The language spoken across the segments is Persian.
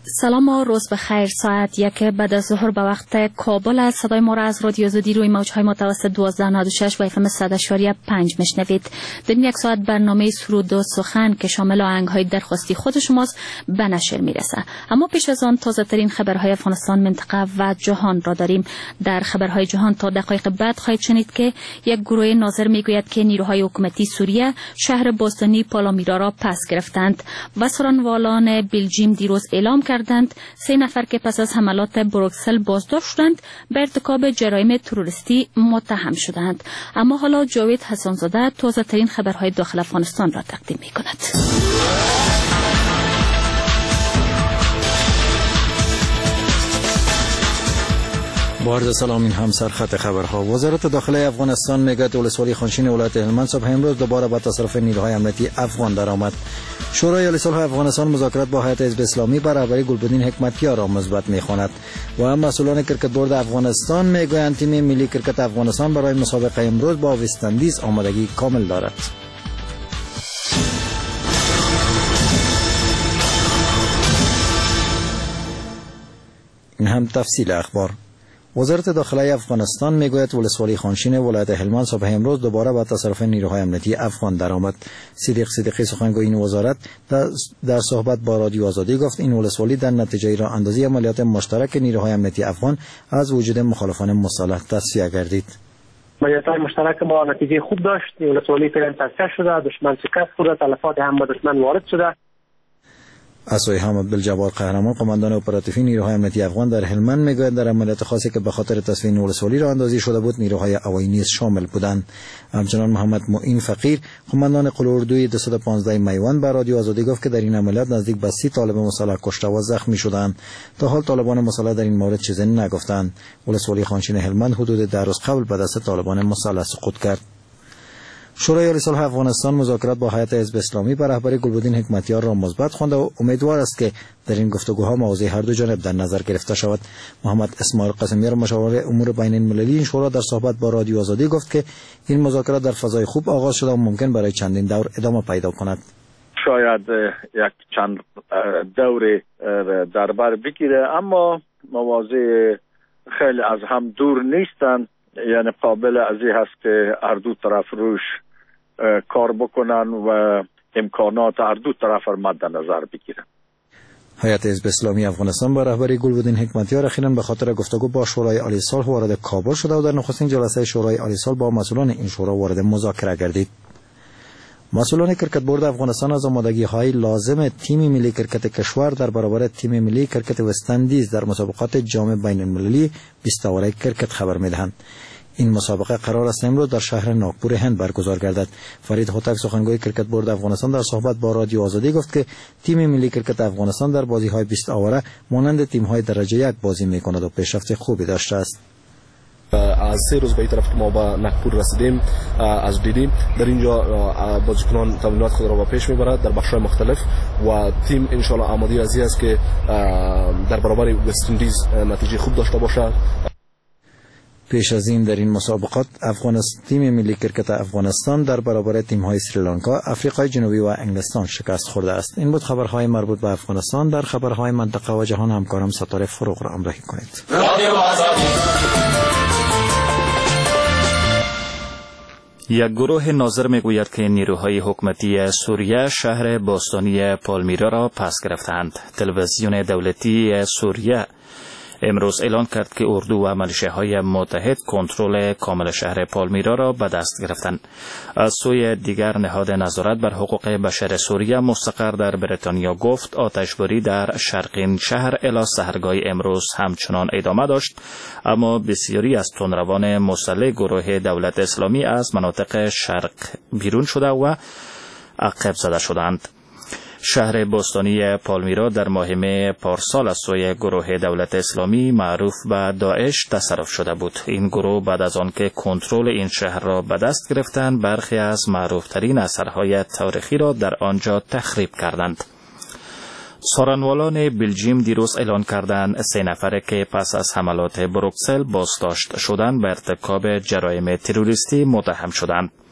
سلام و روز بخیر. ساعت 1 بعد از ظهر به وقت کابل است. صدای ما را از رادیو آزادی روی موج‌های متوسط 1296 و FM 100.5 میشنوید. در این یک ساعت برنامه سرود و سخن که شامل آهنگ‌های درخواستی خود شماست به نشر میرسه. اما پیش از آن تازه ترین خبرهای افغانستان، منطقه و جهان را داریم. در خبرهای جهان تا دقایق بعد خواهید شنید که یک گروه ناظر میگوید که نیروهای حکومتی سوریه شهر باستانی پالمیرا را پس گرفتند و سرانوالان بلژیم دیروز اعلام کردند 3 نفر که پس از حملات بروکسل بازداشت شدند به ارتکاب جرایم تروریستی متهم شدند. اما حالا جاوید حسن‌زاده تازه ترین خبرهای داخل افغانستان را تقدیم می کند. با عرض سلام، این هم سرخط خبرها. وزارت داخله افغانستان میگوید ولسوالی خانشین ولایت هلمند صبح امروز دوباره به تصرف نیروهای امنیتی افغان درآمد. شورای عالی صلح افغانستان مذاکرات با هیئت حزب اسلامی بر رهبری گلبدین حکمتیار را مثبت می‌خواند و مسئولان کرکت بورد افغانستان میگویند تیم ملی کرکت افغانستان برای مسابقه امروز با وست اندیز آمادگی کامل دارد. این هم تفصیل اخبار. وزارت داخله افغانستان میگوید ولسوالی خانشین ولایت هلمند صبح امروز دوباره به تصرف نیروهای امنیتی افغان درآمد. صدیق صدیقی سخنگوی این وزارت در صحبت با رادیو آزادی گفت این ولسوالی در نتیجه راه اندازی عملیات مشترک نیروهای امنیتی افغان از وجود مخالفان مسلح تصفیه گردید. عملیات‌های مشترک ما نتیجه خوب داشت. ولسوالی فعلا تصفیه شده، دشمن شکست خورده، تلفات هم به دشمن وارد شده. اسوی حامد عبدالجبار قهرمان قماندان اپراتیوی نیروهای امنیتی افغان در هلمند میگوید در عملیات خاصی که به خاطر تصفیه ولسوالی راه اندازی شده بود نیروهای هوایی نیز شامل بودند. همچنان محمد معین فقیر قماندان قلوردوی 215 میوان به رادیو آزادی گفت که در این عملیات نزدیک به 30 طالب مسلح کشته و زخمی شدند. تا حال طالبان مسلح در این مورد چیزی نگفتند. ولسوالی خانشین هلمند حدود 10 روز قبل به دست طالبان مسلح سقوط کرد. شورای عالی صلح افغانستان مذاکرات با هیئت حزب اسلامی بر رهبری گلبدین حکمتیار را مثبت خوانده و امیدوار است که در این گفتگوها موضوع هر دو جانب در نظر گرفته شود. محمد اسماعیل قاسمیار مشاور امور بین المللی این شورا در صحبت با رادیو آزادی گفت که این مذاکرات در فضای خوب آغاز شده و ممکن برای چندین دور ادامه پیدا کند. شاید یک چند دور در بر بگیره، اما مواضع خیلی از هم دور نیستند. یعنی قابل از این هست که هر دو طرف روش کار بکنن و امکانات هر دو طرف را مد نظر بگیرن. هیئت حزب اسلامی افغانستان با رهبری گلبدین حکمتیار اخیراً به خاطر گفتگو با شورای عالی صلح وارد کابل شده و در نخستین جلسه شورای عالی صلح با مسئولان این شورا وارد مذاکره گردید. مسئولان کرکت بورد افغانستان از آمادگی‌های لازم تیم ملی کرکت کشور در برابر تیم ملی کرکت وست اندیز در مسابقات جام بین‌المللی 20 اوره کرکت خبر می‌دهند. این مسابقه قرار است امروز در شهر ناگپور هند برگزار گردد. فرید هوتک سخنگوی کرکت بورد افغانستان در صحبت با رادیو آزادی گفت که تیم ملی کرکت افغانستان در بازی‌های 20 اوره مانند تیم‌های درجه 1 بازی می‌کند و پیشرفت خوبی داشته است. از 3 روز به این طرف که ما به ناگپور رسیدیم از دیدیم در اینجا بازیکنان تمرینات خود را پیش میبرند در بخش‌های مختلف و تیم ان شاء الله آماده است که در برابر وست اندیز نتیجه خوب داشته باشد. پیش از این در این مسابقات تیم ملی کرکت افغانستان در برابر تیم‌های سریلانکا، آفریقای جنوبی و انگلستان شکست خورده است. این بود خبرهای مربوط به افغانستان. در خبرهای منطقه و جهان همکارم ستاره فروغ را همراهی کنید. یک گروه ناظر میگوید که نیروهای حکومتی سوریه شهر باستانی پالمیرا را پس گرفتند. تلویزیون دولتی سوریه امروز اعلان کرد که اردو و ملیشه‌های متحد کنترل کامل شهر پالمیرا را به دست گرفتند. از سوی دیگر نهاد نظارت بر حقوق بشر سوریه مستقر در بریتانیا گفت آتشباری در شرقین شهر الی سحرگاه امروز همچنان ادامه داشت، اما بسیاری از تندروان مسلح گروه دولت اسلامی از مناطق شرق بیرون شده و عقب زده شدند. شهر باستانی پالمیرا در ماه مه پارسال از سوی گروه دولت اسلامی معروف به داعش تصرف شده بود. این گروه بعد از آنکه کنترل این شهر را به دست گرفتند برخی از معروفترین اثرهای تاریخی را در آنجا تخریب کردند. سرانوالان بلژیم دیروز اعلان کردند 3 نفر که پس از حملات بروکسل بازداشت شدند به ارتکاب جرایم تروریستی متهم شدند.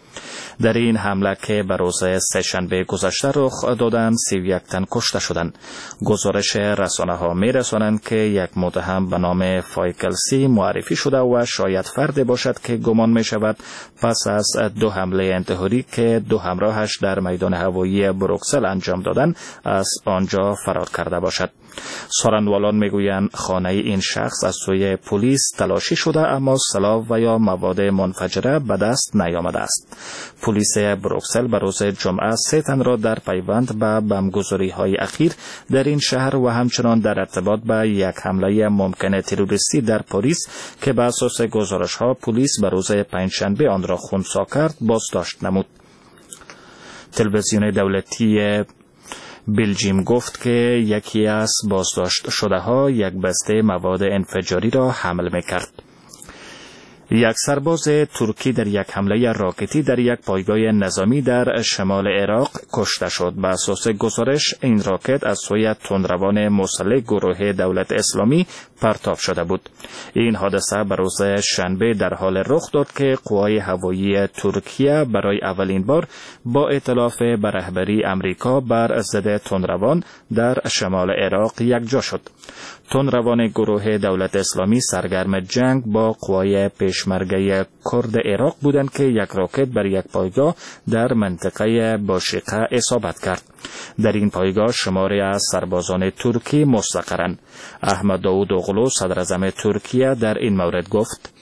در این حمله که به روز سه‌شنبه گذشته رخ دادند 31 تن کشته شدند. گزارش رسانه‌ها می‌رسانند که یک متهم به نام فایکلسی معرفی شده و شاید فردی باشد که گمان می‌شود پس از 2 حمله انتحاری که 2 همراهش در میدان هوایی بروکسل انجام دادند از آنجا فرار کرده باشد. سخنوالان میگویند خانه این شخص از سوی پلیس تلاشی شده اما سلاح و یا مواد منفجره به دست نیامده است. پلیس بروکسل به روز جمعه 3 تن را در پیوند به بمبگذاری‌های اخیر در این شهر و همچنان در ارتباط به یک حمله ممکن تروریستی در پاریس که به اساس گزارش‌ها پلیس به روز پنجشنبه آن را خنثی کرد بازداشت نمود. تلویزیون دولتی بلژیم گفت که یکی از بازداشت شده ها یک بسته مواد انفجاری را حمل می‌کرد. یک سرباز ترکی در یک حمله راکتی در یک پایگاه نظامی در شمال عراق کشته شد. به اساس گزارش این راکت از سوی تندروان مسلح گروه دولت اسلامی پرتاب شده بود. این حادثه به روز شنبه در حال رخ داد که قوای هوایی ترکیه برای اولین بار با ائتلاف به رهبری امریکا بر ضد تندروان در شمال عراق یکجا شد. تندروان گروه دولت اسلامی سرگرم جنگ با قوای پیشمرگه کرد عراق بودند که یک راکت بر یک پایگاه در منطقه باشقه اصابت کرد. در این پایگاه شماری از سربازان ترکی مستقرند. احمد داود اوغلو صدر اعظم ترکیه در این مورد گفت: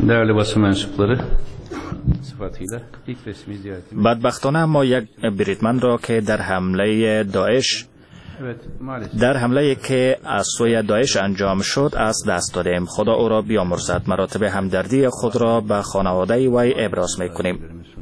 بدبختانه ما یک بریدمن را که در حمله که از سوی داعش انجام شد از دست دادیم. خدا او را بیامرزد. مراتب همدردی خود را به خانواده وی ابراز می‌کنیم.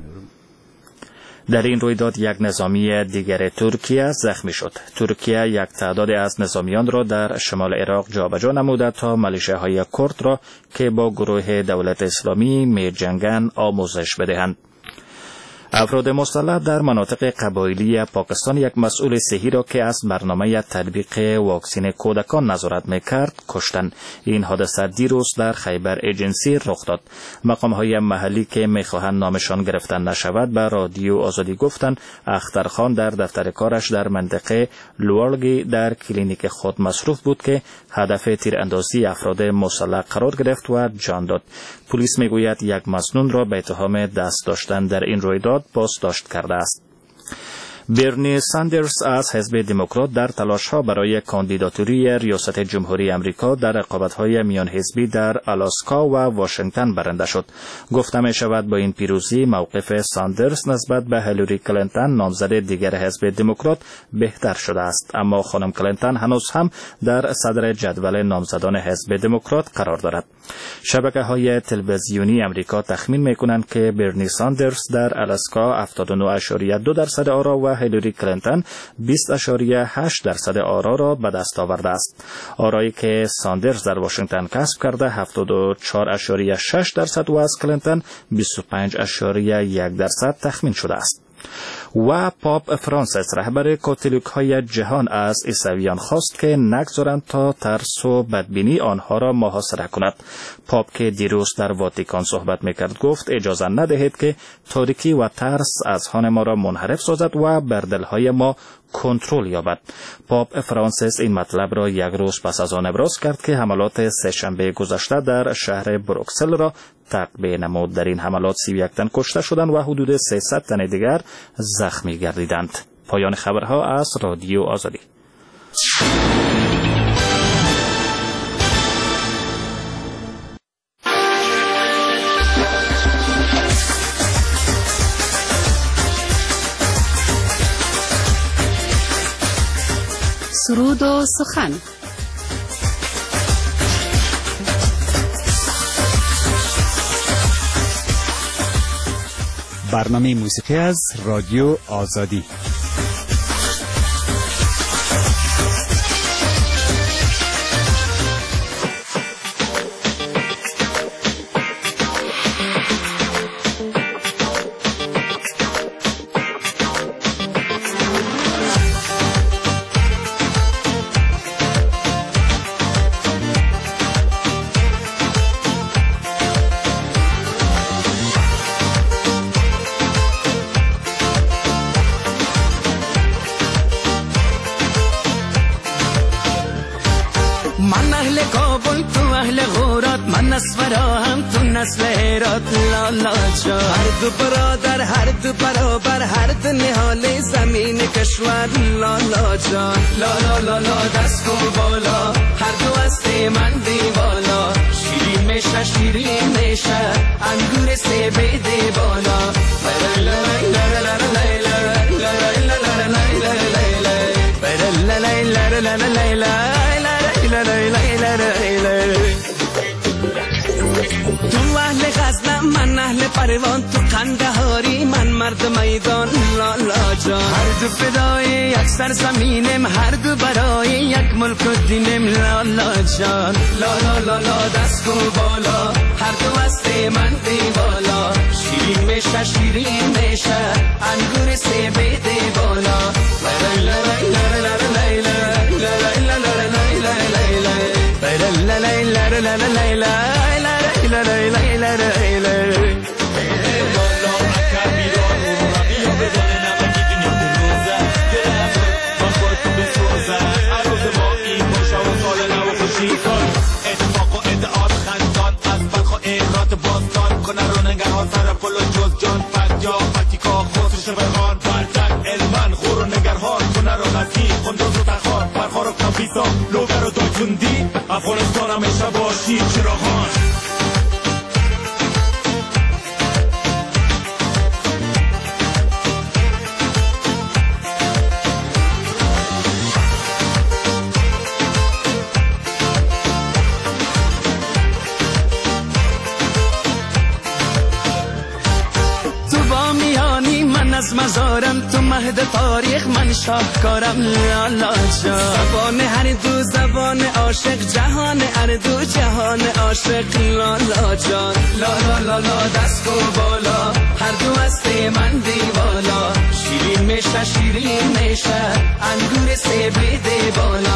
در این رویداد یک نظامی دیگر ترکیه زخمی شد. ترکیه یک تعداد از نظامیان را در شمال عراق جابجا نموده تا ملیشه‌های کرد را که با گروه دولت اسلامی می‌جنگند آموزش بدهند. افراد مسلح در مناطق قبایلی پاکستان یک مسئول صحی را که از برنامه تطبیق واکسن کودکان نظارت می‌کرد کشتند. این حادثه دیروز در خیبر ایجنسی رخ داد. مقام‌های محلی که می‌خواهند نامشان گرفته نشود به رادیو آزادی گفتند اخترخان در دفتر کارش در منطقه لوالگی در کلینیک خود مصروف بود که هدف تیراندازی افراد مسلح قرار گرفت و جان داد. پلیس میگوید یک مظنون را به اتهام دست داشتن در این رویداد بازداشت کرده است. برنی ساندرز از حزب دموکرات در تلاش‌ها برای کاندیداتوری ریاست جمهوری آمریکا در رقابت‌های میان حزبی در آلاسکا و واشنگتن برنده شد. گفته می‌شود با این پیروزی موقف ساندرز نسبت به هیلاری کلینتون نامزد دیگر حزب دموکرات بهتر شده است، اما خانم کلینتون هنوز هم در صدر جدول نامزدان حزب دموکرات قرار دارد. شبکه‌های تلویزیونی آمریکا تخمین می‌کنند که برنی ساندرز در آلاسکا 79.2% آرا و هیلاری کلینتون 20.8% آرا را به دست آورده است. آرایی که ساندرز در واشنگتن کسب کرده 74.6% و از کلینتون 25.1% تخمین شده است. و پاپ فرانسیس رهبر کاتولیک‌های جهان از عیسویان خواست که نگذارند تا ترس و بدبینی آنها را محاصره کند. پاپ که دیروز در واتیکان صحبت میکرد گفت اجازه ندهید که تاریکی و ترس اذهان ما را منحرف سازد و بر دلهای ما کنترل یابد. پاپ فرانسیس این مطلب را یک روز پس از آن ابراز کرد که حملات سه‌شنبه گذشته در شهر بروکسل را تعقیب نمود. در این حملات 31 تن کشته شدند و حدود 300 تن دیگر زخمی گردیدند. پایان خبرها از رادیو آزادی. سرود و سخن. برنامه موسیقی از رادیو آزادی. من از فراهم تو نسل هرات لالا جان. هر دو برادر هر دو برابر هر دو نهال زمین کشور لالا جان. لالا لالا دست کن بالا هر دو هست من دیوالا. شیرین میشه شیرین میشه انگور سیب دیوالا. تو اهل غزنم من اهل پروان تو قندهاری من مرد میدان لالا جان. هر دو فدای یک سرزمینم هر دو برای یک ملک و دینم لالا جان. لالا لالا دست کن بالا هر دو هست من دیوالا. شیرین میشه شیرین میشه انگور سیب دیوالا. اتفاق و ادعاد خندان از بلخ و ایرات باستان کنه رو نگرها سر پل و جز جان فت یا فتیکا خسرش بخان بردک علمان خور و نگرهان کنه رو نسی خندوز و تخان برخار و کافیسا لوگر و دایتوندی افغانستان همیشه باشی چراغان. از مزارم تو مهد تاریخ من شاهکارم لالا جان. زبان هر دو زبان عاشق جهان هر دو جهان عاشق لالا جان. لالا لالا دست کن بالا هر دو هست من دیوالا. شیرین میشه شیرین میشه انگور سیب دیوالا.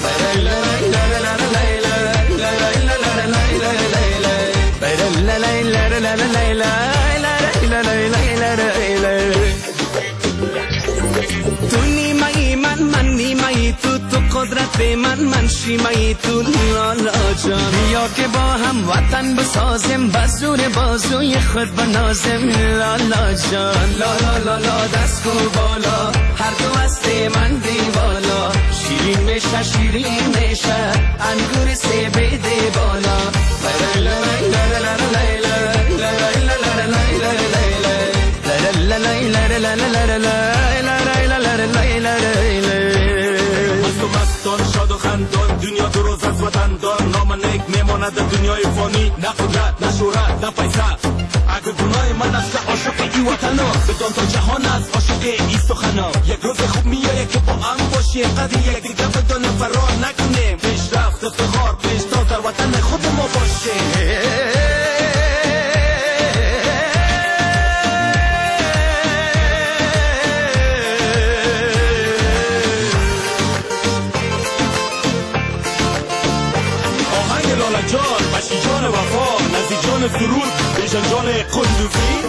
تو نیمه‌ای من نیمه‌ای تو قدرت من شیمه‌ای تو لالا جان. بیا که با هم وطن بسازیم بزور بازوی خود بنازیم لالا جان. لالا لالا دست کن بالا هر دو هست من دیوالا. شیرین میشه شیرین میشه انگور سیب دیوالا. مستان شاد و خندان دنیا دو روز از وطن دار. نام نیک میماند دنیای فانی نه قدرت نه شهرت نه پیسه. اگر گناه من است عاشق ای وطنا بدان تا جهان است عاشق ای سخنا. یک روز خوب میآید که با هم باشیم قدر یک دیگر بدان فرار نکنیم. پیشرفت افتخار پیش تا در وطن خود ما باشیم. جان بشی جان وفا نزی جان سرود بیشن جان قندوزی.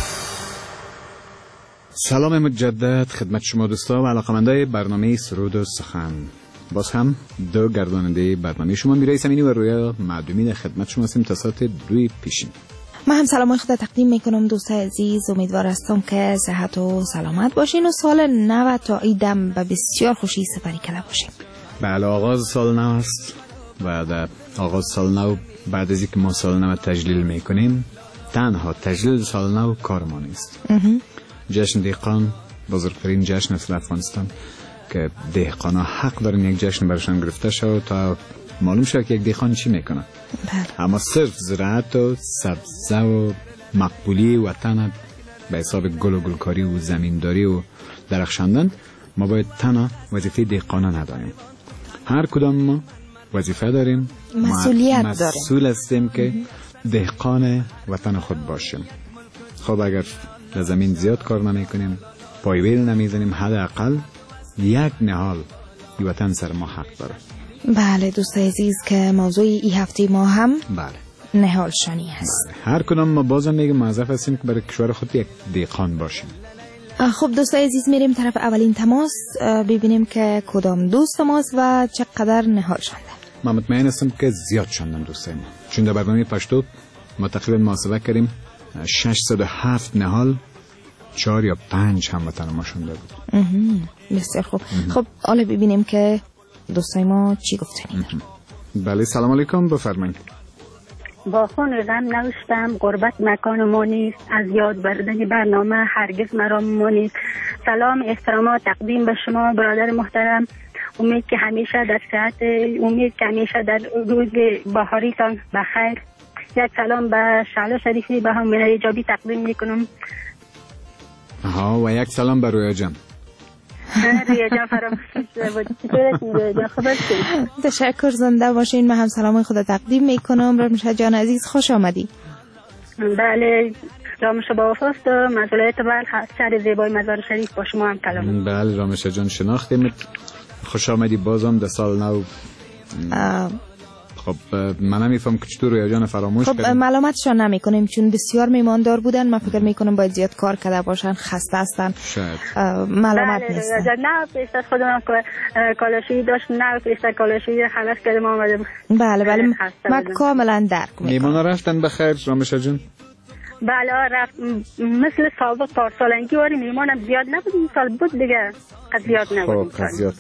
سلام مجدد خدمت شما دوستا و علاقمندای برنامه سرود و سخن. باز هم دو گرداننده برنامه شما میرای امینی و رویا معدومی در خدمت شما هستیم تا ساعت 2 پیشین. من هم سلام خدا تقدیم میکنم دوستای عزیز. امیدوار هستم که صحت و سلامت باشین و سال نو تا عیدم به بسیار خوشی سپری کرده باشین. بله آغاز سال نو است و در آغاز سال نو بعد از اینکه ما سال نو تجلیل میکنیم تنها تجلیل سال نو کار ما نیست. جشن دهقان بزرگترین جشن است افغانستان که دهقان ها حق دارن یک جشن برشان گرفته شد تا معلوم شد که یک دهقان چی میکنه. اما صرف زراعت و سبزه و مقبولی وطن به حساب گل و گلکاری و زمینداری و درخشاندن ما باید تنها وظیفه دهقانه نداریم. هر کدام ما وظیفه داریم، مسئولیت داریم، مسئول هستیم که دهقان وطن خود باشیم. خب اگر در زمین زیاد کار نمی کنیم، پایویل نمیزنیم، حداقل یک نهال این وطن سر ما حق داره. بله دوستای عزیز که موضوع این هفته ما هم بله نهال شانی هست. بله. هر کدام ما بازم میگم موظف هستیم که برای کشور خود یک دهقان باشیم. خب دوستای عزیز میریم طرف اولین تماس ببینیم که کدام دوست ماست و چقدر نهال شنده. من مطمئن هستم که زیاد شاندن دوستای ما، چون در برنامه پشتو ما تقریبا محاسبه کردیم 607 نهال 4 یا 5 هموطن ما شونده بود. بسیار خوب. خب حالا ببینیم که دوستای ما چی گفتن. بله سلام علیکم، بفرمایید. با خون غم نوشتم غربت مکان ما نیست، از یاد بردن برنامه هرگز مرا مانید. سلام احترامات تقدیم به شما برادر محترم. امید که همیشه در صحت، امید که همیشه در روز بهاریتان بخیر. یک سلام به شعله شریفی به هم ایجابی تقدیم میکنم. و یک سلام به رویا جان. رویا جان تشکر، زنده باشین. من هم سلام خود تقدیم میکنم. رامشه جان عزیز خوش آمدی. بله رامشه با وفاست مسئولیت بلخ شهر زیبای مزار شریف با شما هم کلام. بله رامشه جان شناختیم، خوش آمدی بازم در سال نو. خب من نمیفهم که چطور رویا جان فراموش کردیم. خب ملامتشان نمی کنیم چون بسیار میماندار بودن. من فکر میکنم باید زیاد کار کرده باشن، خسته هستن، ملامت نیستن. نه پیشتر خودم کالاشویی داشت، نه پیشتر کالاشویی خلاص کردم آمدم. بله من کاملا درک میکنم. میمانا رفتن بخیر رامشه جان؟ بله رفت مثل سابق پارسالنگی واری میمانم زیاد نبود، این سال بود دیگه زیاد نبود.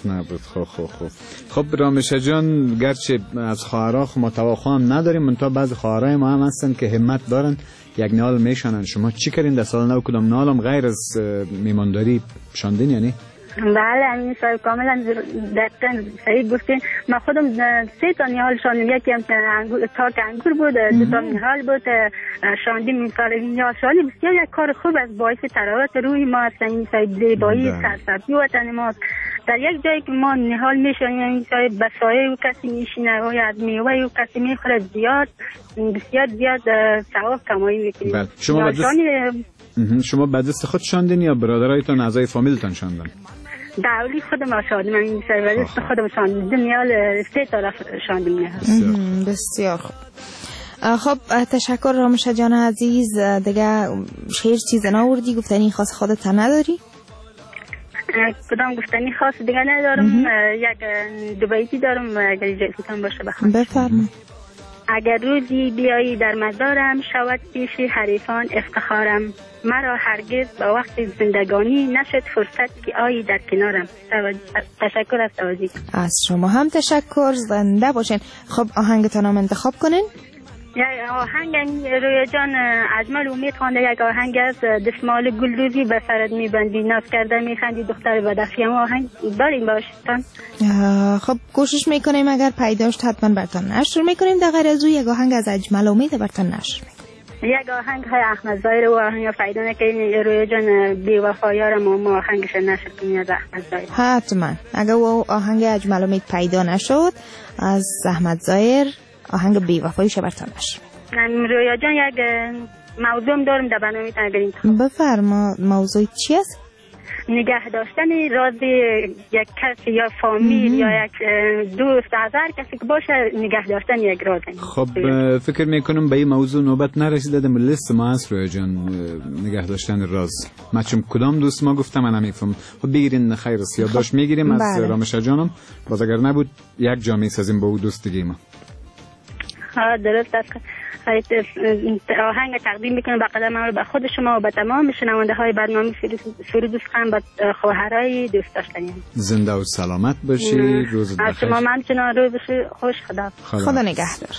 خب رامشه جان گرچه از خواهرها ما تواخوا هم نداریم، منتها بعضی خواهرای ما هم هستن که همت دارن یک نال میشانن. شما چی کردین در سال نو؟ کدام نالم غیر از میمانداری شاندین یعنی؟ بله همین صاحب کاملا دقیقا صحیح گفتین. من خودم 3 تا نهال شاندیم، یکی هم تاک انگور بود، 2 تا نهال بود شاندیم. این کار نهال شالی بسیار یک کار خوب از باعث تراوت روی ما هستن. این صاحب زیبایی سرسبزی وطن ما در یک جایی که ما نهال میشونیم، این صاحب بسایه و کسی میشینه و از میوه و کسی میخوره بسیار زیاد ثواب کمایی میکنیم. شما به دست خود شاندین یا برادرایتان اعضای فامیلتان شاندن؟ دعولی خودم شاندم، این به دست خودم شاندم. دنیال 3 طرف شاندم. بسیار خوب. خب تشکر رامشه جان عزیز. دیگه شعر چیز ناوردی؟ گفتنی خاص خودت نداری؟ کدام گفتنی خاص دیگه ندارم. یک 2 بیتی دارم اگر اجازهتون باشه بخونم. بفرمایید. اگر روزی بیایی در مزارم، شود پیش حریفان افتخارم. مرا هرگز با وقت زندگانی نشد فرصت که آیی در کنارم. تشکر از توضیح. از شما هم تشکر، زنده باشین. خب آهنگتان هم انتخاب کنین. یک آهنگ رویا جان اجمل امید خوانده، یک آهنگ از دسمال گل روزی به سرت میبندی ناز کرده میخندی دختر بدخشی. هم آهنگ داریم باشتان. خب کوشش میکنیم اگر پیداشت حتما برتان نشر میکنیم. در غیر از او یک آهنگ از اجمل امید برتان نشر میکنیم. یک آهنگ های احمد ظاهر و آهنگ پیدا نکنیم رویا جان بی وفایار ما آهنگش نشر کنیم از احمد ظاهر. حتما اگر او آهنگ اجمل امید پیدا نشد از احمد ظاهر آهنگ بی وفایش برتان نشر. رویا جان یک موضوع دارم در برنامه تنگرین. بفرما. موضوع چی است؟ نگه داشتن راز یک کسی یا فامیل یا یک دوست از هر کسی که باشه، نگه داشتن یک راز. خب فکر میکنم به این موضوع نوبت نرسیده. در لیست ما هست رویا جان نگه داشتن راز. من چون کدام دوست ما گفتم من نمیفهم. خب بگیرین خیر است. یادداشت میگیریم از رامشه جانم، باز اگر نبود یک جا میسازیم با او دوست دیگه ما. درست است. آهنگ تقدیم میکنم به قدم عمل به خود شما و به تمام شنونده های برنامه فرود سخن به خواهرای دوست داشتنی. زنده و سلامت باشی. روز بخیر. از شما همچنان روز بخیر. خوش خدا نگهدار.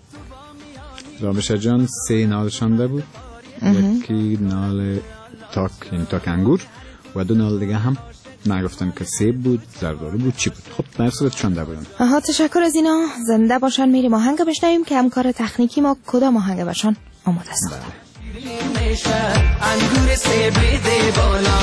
رامشه جان 3 نال شانده بود. یکی نال تاک انگور و 2 نال دیگه هم نگفتم که سیب بود، زردالو بود، چی بود. خب در صورت شانده بودم. تشکر از اینا. زنده باشن. میریم آهنگ بشنویم که همکار تکنیکی ما کدام آهنگ باشن آماده است. انگور سیب ده بالا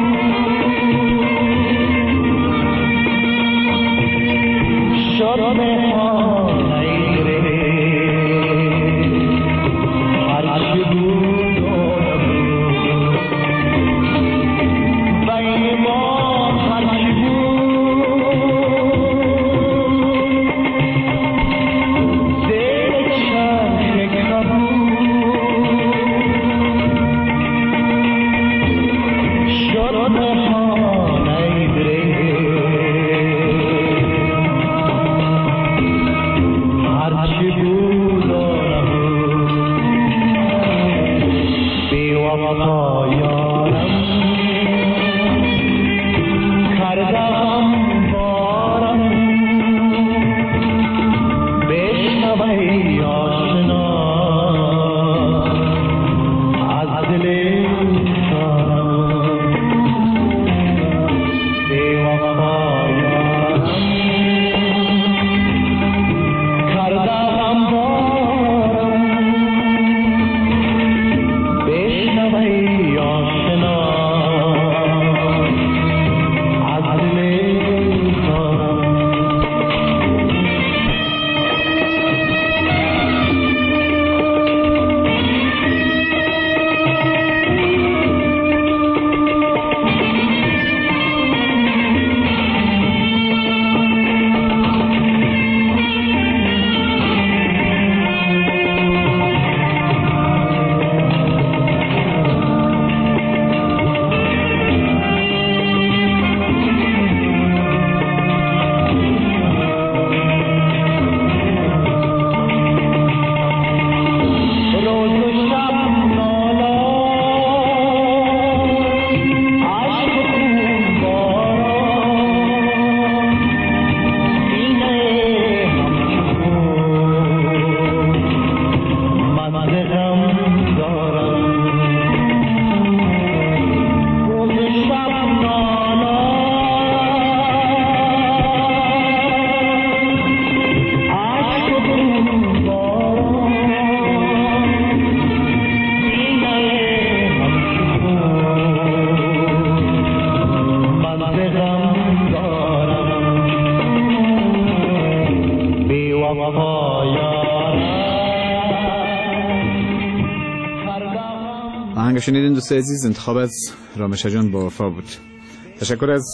آهنگ شنیدین دوست عزیز، انتخاب از رامشه جان با وفا بود. تشکر از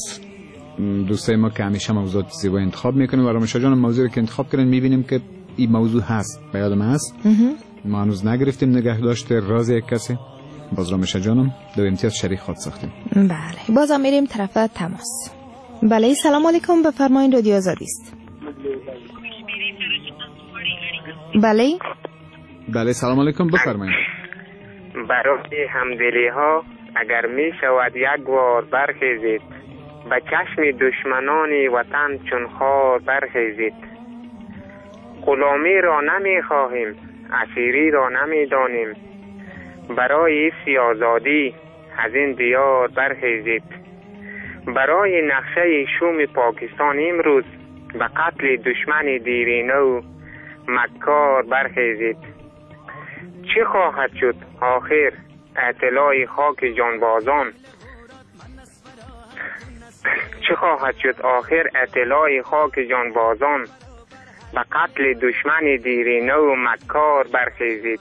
دوستای ما که همیشه موضوعات زیبا انتخاب میکنیم و رامشه جان موضوعی که انتخاب کردن میبینیم که این موضوع هست، به یادم هست. ما هنوز نگرفتیم نگه داشته راز یک کسی. باز رامشه جانم دو امتیاز شریک خود ساختیم. بله، بازم میریم طرف تماس. بله، سلام علیکم، بفرمایید، رادیو آزادی است. بله بله، سلام علیکم، بفرمایید. برای همدلی ها اگر می شود یک بار برخیزید، به چشم دشمنان وطن چون خار برخیزید. غلامی را نمی خواهیم، اسیری را نمی دانیم، برای آزادی از این دیار برخیزید. برای نقشه شوم پاکستان امروز به قتل دشمن دیرینه و مکار برخیزید. چه خواهد شد آخر اطلاع خاک جانبازان؟ چه خواهد شد آخر اطلاع خاک جانبازان؟ به قتل دشمن دیرینه و مکار برخیزید.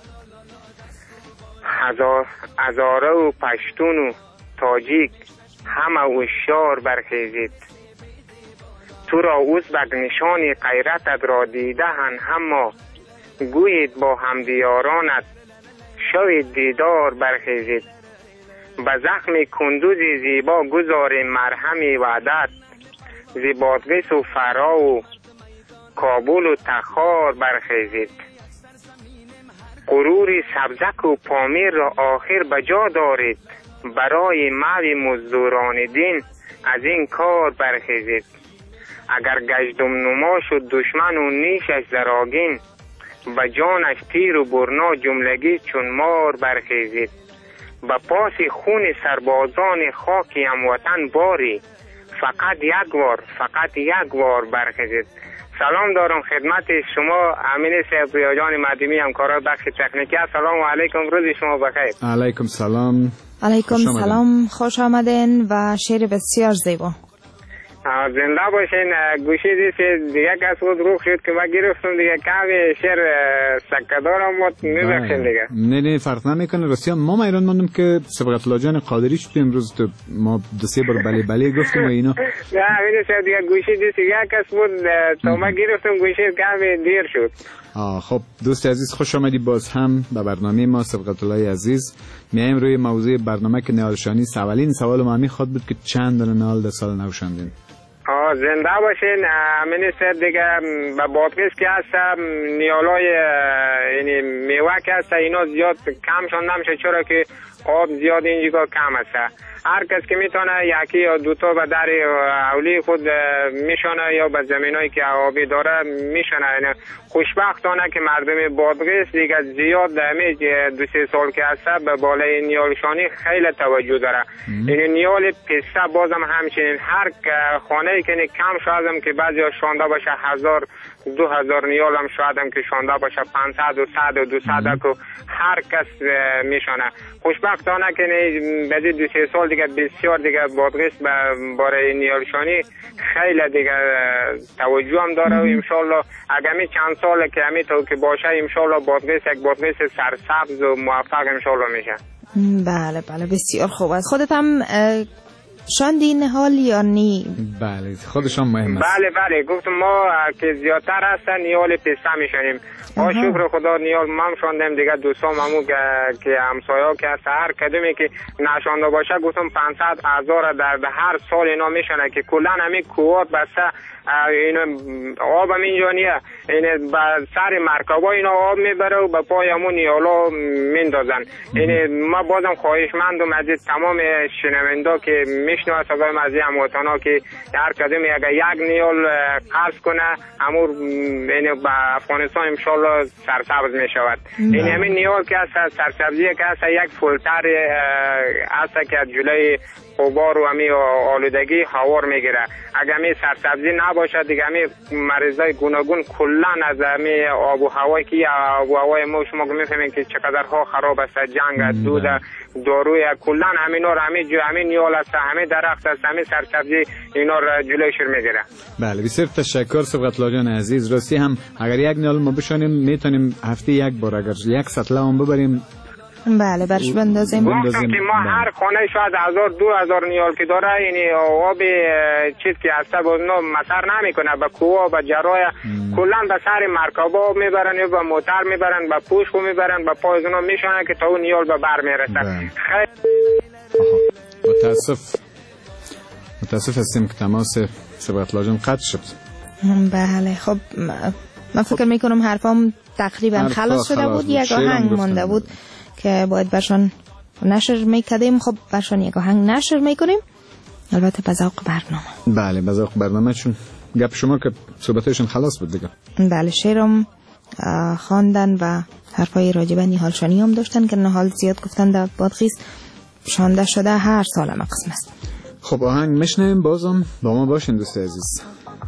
هزاره و پشتون و تاجیک همه هوشیار برخیزید. تو را ازبک نشان غیرتت را دیده‌اند، اما گویید با همدیارانت شوید دیدار برخیزید. به زخم کندوز زیبا گذار مرهم وعدت، زیبادگیس و فرا و کابل و تخار برخیزید. غرور سبزک و پامیر را آخر بجا دارید، برای موی مزدوران دین از این کار برخیزید. اگر گشتم نما شد دشمن و نیشش زراگین، به جانش تیر و برنا جملگی چون مار برخیزید. به پاس خون سربازان خاکی هموطن باری، فقط یک بار برخیزید. سلام دارم خدمت شما امین صاحب جان مدیمی همکارای بخش تکنیکی. سلام علیکم، روز شما بخیر. علیکم سلام. علیکم سلام، خوش آمدین و شعر بسیار زیبا. زنده باشین. گوشی دیگه کس بود روخ شد که من گرفتم دیگه کمی شعر سکه دارم بود میبخشین دیگه. نه فرق نمیکنه. راستی ما ایران ماندم که سبقت الله جان قادری شد امروز تو ما دو سه بار بله بله گفتیم و اینا. نه همین شد دیگه گوشی دیگه کس بود تا من گرفتم گوشی کمی دیر شد. خب دوست عزیز خوش آمدی باز هم به برنامه ما سبقت الله عزیز. میایم روی موضوع برنامه که نهال شانی. اولین سوال ما همین خواد بود که چند دانه نهال در سال نو شاندین؟ زنده باشین. همین سر دیگه به بادغیس که هست نیالای یعنی میوه که هست اینا زیاد کم شانده میشه، چرا که آب زیاد اینجا کم هست. هر کس که میتونه یکی یا دوتا به در اولی خود میشانه یا به زمینایی که آبی داره میشانه. یعنی خوشبختانه که مردم بادغیس دیگه زیاد همه 2-3 سال که هست به بالای نیالشانی خیلی توجه داره. یعنی نیال پسته بازم همچنین هر خانه که کم شاید که بعضی شانده باشه 1000-2000 نیال هم شاید هم که شانده باشه 500 و 100 و 200 که هر کس میشانه. خوشبختانه که بعضی 2-3 سال دیگه بسیار دیگه بادغیس برای نیالشانی خیلی دیگه توجه هم داره و انشالله اگر می چند سال که همی تو که باشه انشالله بادغیس یک بادغیس سرسبز و موفق انشالله میشه. بله بله بسیار خوب است. خودت هم شاندی نهال یا نی؟ بله خودشان مهم است. بله گفتم ما که زیادتر هستن نیال پسته میشنیم. با شکر خدا نیال ما شاندیم دیگه دوستام همون که همسایه‌ها که هست هر کدومی که نشانده باشه گفتم 500,000 در هر سال اینا میشنه که کلا همین کوات بسته اینو آب هم اینجا نیه. این با سر مرکبا اینا آب میبره و به پای همون نیالا میندازن. این ما بازم خواهشمندم از تمام شنوندا که میشنوه صدای از هموطنا که هر کدومی اگر یک نیال قصد کنه همون به افغانستان انشالله سرسبز میشود. این همین نیال که هست سرسبزی که هست یک فولتر هست که جلوی غبار و همی آلودگی هوار میگیره. اگر همی سرسبزی نباشه دیگه همی مریضای گوناگون کلن از همی آب و هوایی که آب و هوای ما شما میفهمین که چقدر ها خراب است، جنگ دود داروی کلن همینا رو همین نیال است، همین درخت است، همین سرسبزی اینا رو جلویش میگیره. بله بسیار تشکر سبقت الله جان عزیز. راستی هم اگر یک نیال ما بشانیم میتونیم هفته یک بار اگر یک سطله هم ببریم بله برش بندازیم. که ما هر خانه شاید 1000-2000 نیال که داره یعنی آب چیز که هسته با اونا مصر نمیکنه به کوه به جرای کلا به سر مرکبا میبرن یا به موتر میبرن به پوشک میبرن به پای اونا میشونن که تا اون نیال به بر میرسه. متاسف هستیم که تماس سبقت الله جان قطع شد. بله خب من فکر میکنم حرفام تقریبا خلاص شده بود. یک آهنگ مونده بود که باید برشان نشر میکردیم. خب برشان یک آهنگ نشر میکنیم البته به ذوق برنامه. بله به ذوق برنامه چون گپ شما که صحبتشون خلاص بود دیگه. بله شعرم خواندن و حرفای راجبه نهال شانی هم داشتن که نهال زیاد گفتن در بادغیس شانده شده هر سال هم قسم است. خب آهنگ میشنویم بازم با ما باشین دوست عزیز.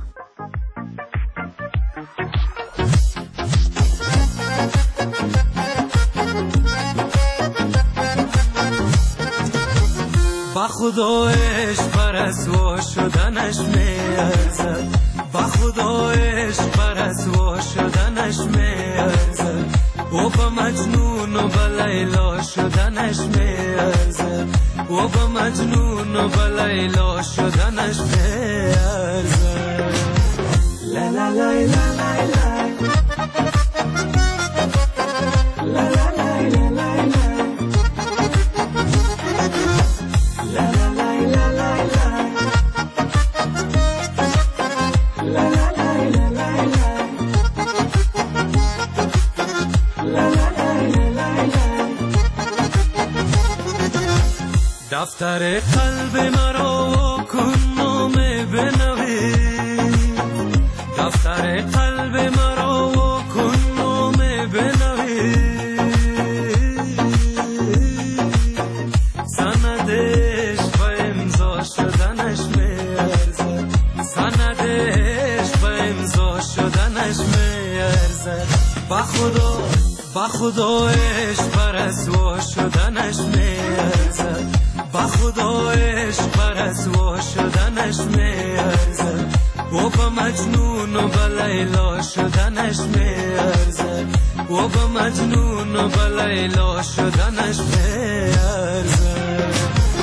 با خدا عشق برسوا شدنش میارزد، با خدا عشق برسوا شدنش میارزد، او با مجنون و با لیلا شدنش میارزد، او با مجنون و با لیلا شدنش میارزد. لا لا لا لا لا لا لا دفتر قلب مرا کن نام بنویس، دفتر قلب مرا کن نام بنویس، سندش و امضا شدنش میارزد، سندش و امضا شدنش با خدا عشق پرسوا شدنش میارزد با خدا عشق پرسوا شدنش میارزد و با مجنون و با لیلا شدنش میارزد و با مجنون و با لیلا شدنش میارزد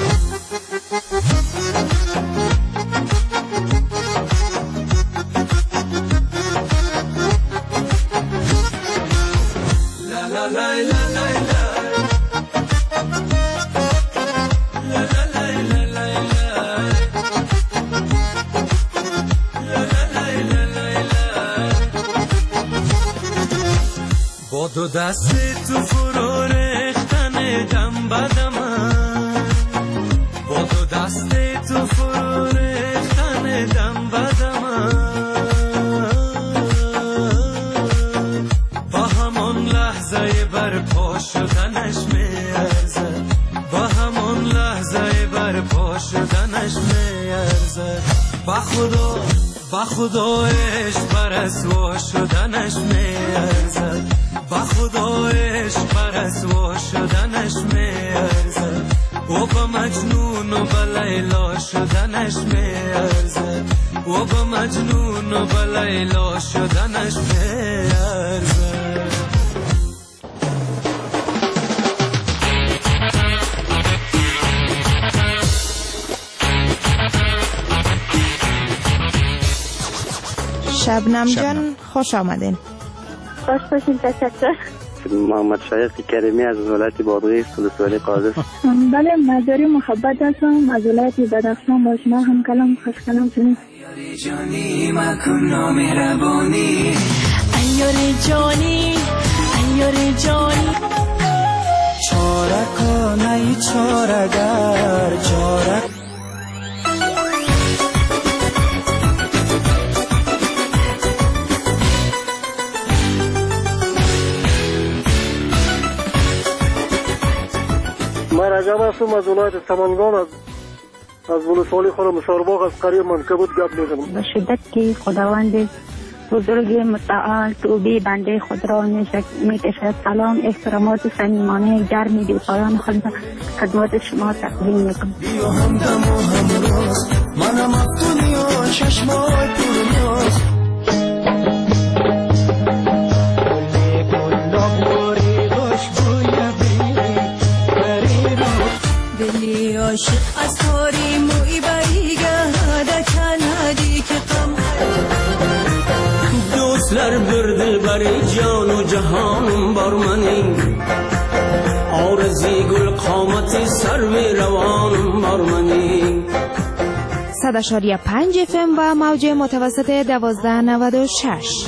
با دو دست تو فرو ریختن دم بدم با دو دست تو فرو ریختن دم بدم با همون لحظه برپا شدنش میارزد با همون لحظه برپا شدنش میارزد با خدا عشق پرسوا شدنش میارزد با خدا عشق پرسوا شدنش میارزد و با مجنون و با لیلا شدنش میارزد و با مجنون و با لیلا شدنش میارزد شبنم جان خوش آمدین. خوش باشین. تشکر. محمد شایق کریمی از ولایت بادغیس ولسوالی قادس. بله مزاری محبت هستم از ولایت بدخشان. با شما هم کلام خوش کلام شدیم. جانی مکن نامهربانی ایار جانی ایار جانی چاره کنی چاره‌گر چاره من رجب هستم از ولایت سمنگان از ولسوالی خورم مشارباغ از قریه منکبوت گپ میزنم. به شدت که خداوند بزرگ متعال توبه بنده خود را میکشد. سلام احترامات صمیمانه گرم بی پایان خود خدمت شما تقدیم میکنم. بیا همدم و همراز منم از دنیا چشمای پرنیاز دلی عاشق از کاری موی بریگه کنادی که غم دوستلر برده بری جان و جهانم بر منی آرزی گل قامتی سر می روانم بر منی 100.5 FM و موج متوسط 1296.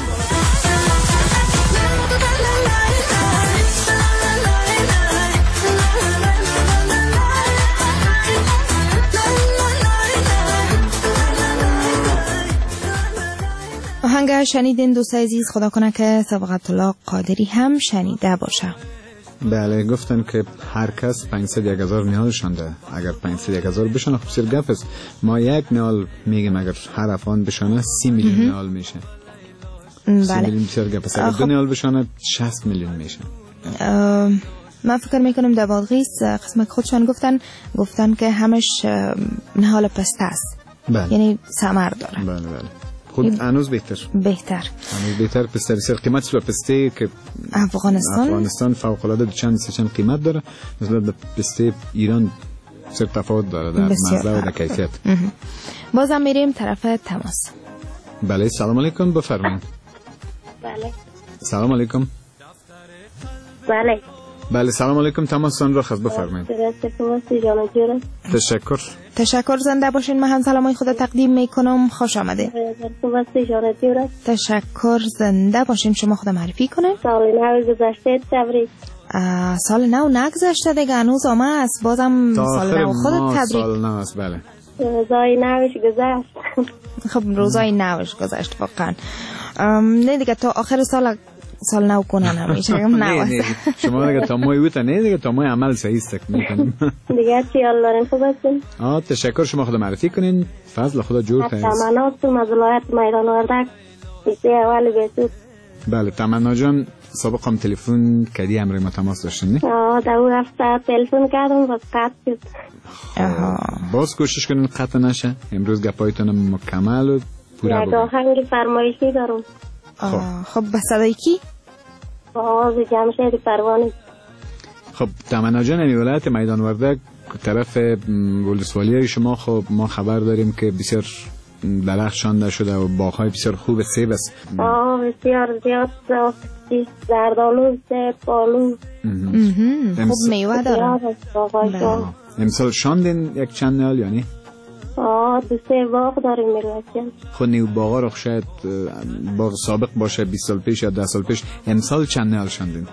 آهنگ شنیدین دوستای عزیز. خدا کنه که سبقت الله قادری هم شنیده باشه. بله گفتن که هر کس 500-1000 نیالشان ده. اگر 500-1000 بشن خب سر گپ است. ما 1 نیال میگیم اگر هر افغان بشنه 30 میلیون نیال میشه. 30 میلیون بسیار گپ است. اگر 2 نیال بشنه 60 میلیون میشه. من فکر میکنم در بادغیس قسمت خودشان گفتن که همش نهال پسته است. بله. یعنی ثمر داره. بله بله. خود هنوز بهتر پسته بسیار قیمت پسته که افغانستان فوق العاده چند قیمت داره نسبت به پسته ایران بسیار تفاوت داره در مزه و در کیفیت. بازم میریم طرف تماس. بله سلام علیکم بفرمایید. بله سلام علیکم. بله سلام علیکم تماستان را خواست بفرمایید. تشکر زنده باشین. من هم سلامای خود تقدیم میکنم. خوش آمده. تشکر زنده باشین. شما خود معرفی کنین. سال نو گذشته تبریک. سال نو نگذشته دیگه هنوز آمه است. بازم سال نو خودت تبریک. سال نو است. بله روزای نوش گذشت. خب روزای نوش گذشت واقعا. نه دیگه تا آخر سال نو کنن همیشه نه شما دیگه تا مای اوت نه دیگه تا مای عمل صحیح است میکنیم دیگه چی الله خوب هستین. تشکر. شما خود معرفی کنین. فضل خدا جور تا تمناتم از ولایت میدان وردک. اول بهتون بله تمنا جان سابق هم تلفن کردی امروی ما تماس داشتین نه؟ در اون هفته تلفن کردم و قطع شد. باز کوشش کنین قطع نشه. امروز گپایتون مکمل و پورا بود. یک آهنگ فرمایشی دارم. خب به صدای کی؟ آواز جمشید پروانی. خب تمنا جان این ولایت میدان وردک طرف ولسوالی شما خب ما خبر داریم که بسیار درخت شانده شده و باغ‌های بسیار خوب سیب است. بسیار زیاد زردالو، سیب، آلو. خوب میوه داره. امسال شاندین یک چند نال یعنی؟ 2-3 باغ داریم میرسیم. خود نیو باغا رو شاید باغ سابق باشه 20 سال پیش یا 10 سال پیش. امسال چند نال شاندین؟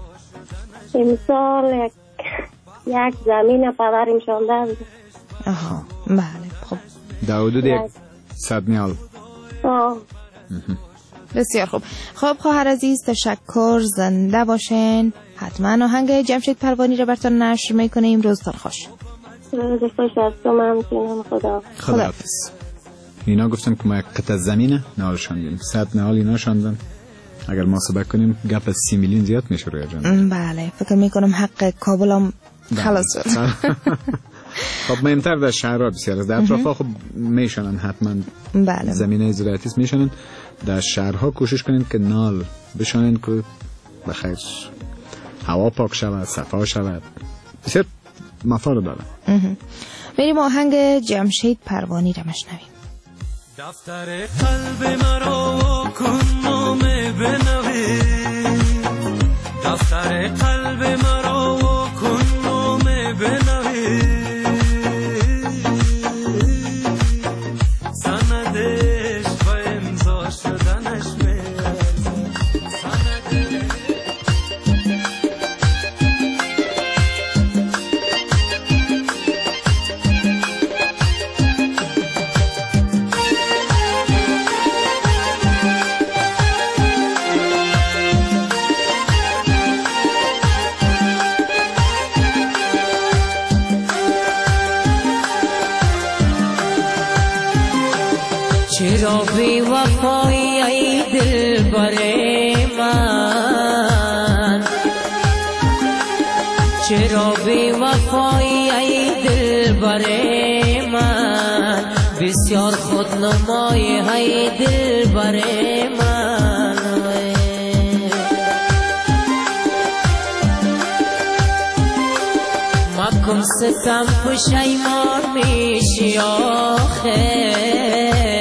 امسال یک زمین پدریم شانده بود. بله خب در حدود یک 100 نیال. بسیار خوب. خب خواهر عزیز تشکر، زنده باشین. حتما آهنگ جمشید پروانی رو براتون نشر میکنیم. روزتون خوش. روز خوش از تو ممنونم. خداحافظ. اینا گفتن که ما یک قطعه زمینه نال شاندیم. 100 نال اینا شاندن. اگر ما حساب کنیم گپ از 30 میلیون زیاد میشه روی جان. بله فکر میکنم حق کابل هم خلاص شد. خب مهمتر در شهرها بسیار است. در اطرافا خب میشنن حتما. بله. زمینه زراعتی میشنن. در شهرها کوشش کنین که نال بشانین که بخیر هوا پاک شود، صفا شود. بسیار مفاد داره. بریم آهنگ جمشید پروانی رو بشنویم. دفتر قلب مرا کن نام بنوی، دفتر قلب مرا کن نام بنوی، سندش و امضا شدنش چرا بی وفایی ای دل بره من، چرا بی وفایی ای دل بره من، بسیار خودنمایی ای دل بره من، مکن ستم پشیمان میشی آخر،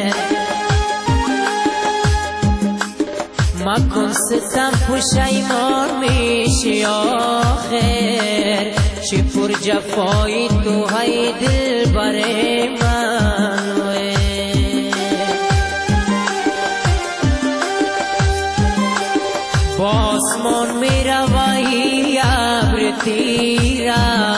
مکن ستم پشیمان میشی آخر، چی پر جفایی تو های دل بره من، با آسمان میروی ابر تیرا،